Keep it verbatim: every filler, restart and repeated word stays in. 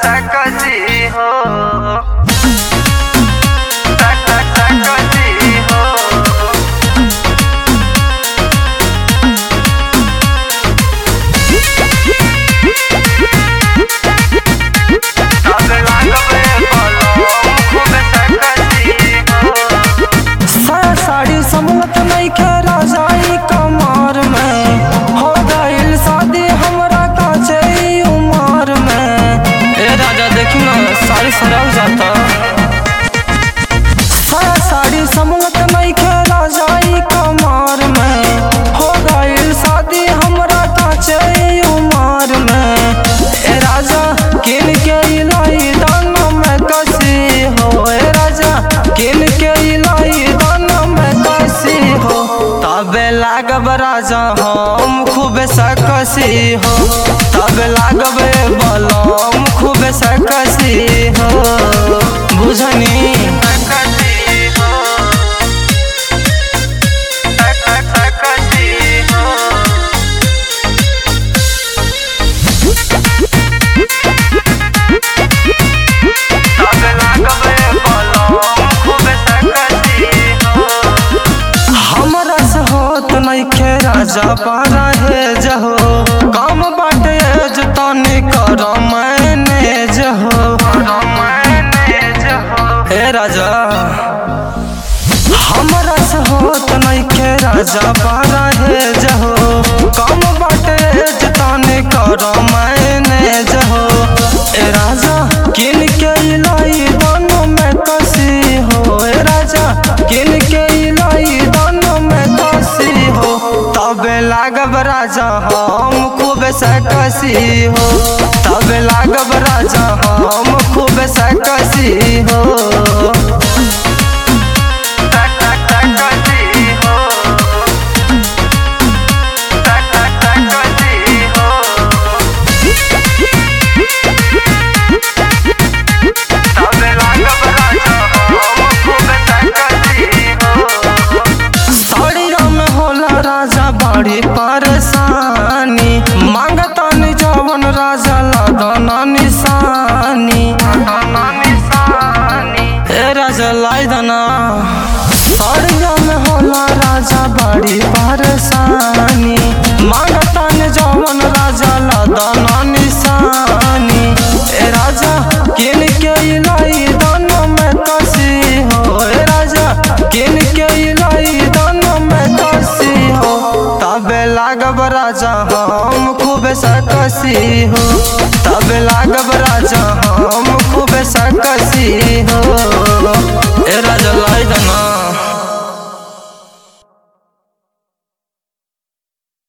सकसी हो सकसी हो तब लागबे बलम खूब सकसी हो साड़ी समत नहीं खेरा जाई कमर में हो गइल शादी हमरा काचे उमर में। ए राजा देखी ना साड़ी सराव जाता साड़ी समत नहीं खेरा जाई कमर में हो गइल शादी हमरा काचे उमर में। ए राजा किन के इलाई दाना में कसी हो ए राजा किन के इलाई दाना में कसी हो तबे लागब राजा हम खूब सकसी हो तबे लागबे बलम खूब सकसी हो बुझनी सकसी हो सकसी हो तब लागबे बलम खूब सकसी हो हमरा से होत नइखे राजा पारा है जहो काम बाटे जो तनी कर मैनेज हो मैनेज हो हे राजा हमरा से होत नइखे राजा पारा है जहो काम बाटे जो तनी कर मैनेज हो। ए राजा किन के इलाई दोनों में कसी हो ए राजा किन के इलाई दोनों में कसी हो तबे लागब राजा हम खूब सकसी हो तबे लागब राजा हम खूब सकसी हो सकसी हो सकसी हो तब लागब राजा हम खूब सकसी हो साड़िया में होला राजा बड़ी परेशानी मांगतानी जवन राजा लगना निशानी ए राजा लाई दना साड़िया में होला राजा बड़ी परेशानी मांगतानी जवन राजा लगना निशानी। ए राजा किन के इलाई दोनों में कसी हो ए राजा किन के इलाई दोनों में कसी हो तबे लागब राजा हम खूब सकसी हो तबे लागब राजा